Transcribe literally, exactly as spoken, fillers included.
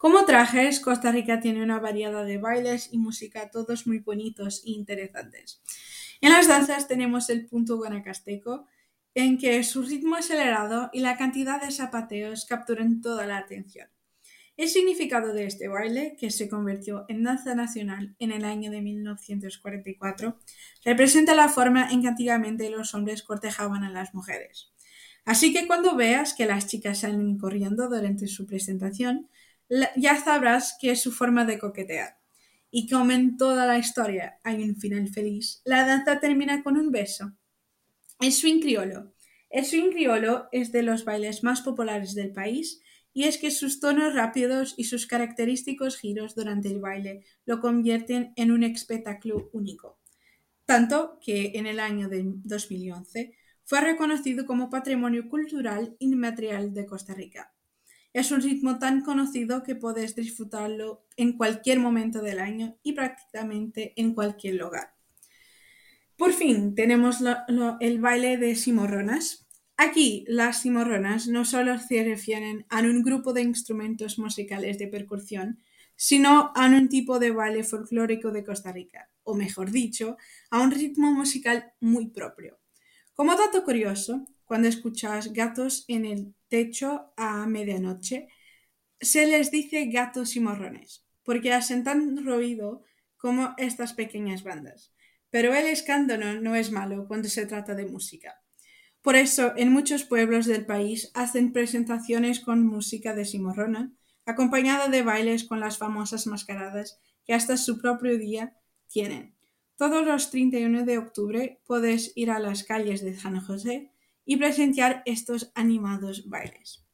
Como trajes, Costa Rica tiene una variedad de bailes y música, todos muy bonitos e interesantes. En las danzas tenemos el punto guanacasteco, en que su ritmo acelerado y la cantidad de zapateos capturan toda la atención. El significado de este baile, que se convirtió en danza nacional en el año de mil novecientos cuarenta y cuatro, representa la forma en que antiguamente los hombres cortejaban a las mujeres. Así que cuando veas que las chicas salen corriendo durante su presentación, ya sabrás que es su forma de coquetear. Y como en toda la historia hay un final feliz, la danza termina con un beso. El swing criollo. El swing criollo es de los bailes más populares del país y es que sus tonos rápidos y sus característicos giros durante el baile lo convierten en un espectáculo único. Tanto que en el año de dos mil once fue reconocido como Patrimonio Cultural Inmaterial de Costa Rica. Es un ritmo tan conocido que puedes disfrutarlo en cualquier momento del año y prácticamente en cualquier lugar. Por fin tenemos lo, lo, el baile de cimarronas. Aquí las cimarronas no solo se refieren a un grupo de instrumentos musicales de percusión, sino a un tipo de baile folclórico de Costa Rica, o mejor dicho, a un ritmo musical muy propio. Como dato curioso, cuando escuchas gatos en el techo a medianoche, se les dice gatos cimarrones, porque hacen tan ruido como estas pequeñas bandas. Pero el escándalo no es malo cuando se trata de música. Por eso, en muchos pueblos del país hacen presentaciones con música de cimarrona, acompañada de bailes con las famosas mascaradas que hasta su propio día tienen. Todos los treinta y uno de octubre puedes ir a las calles de San José y presenciar estos animados bailes.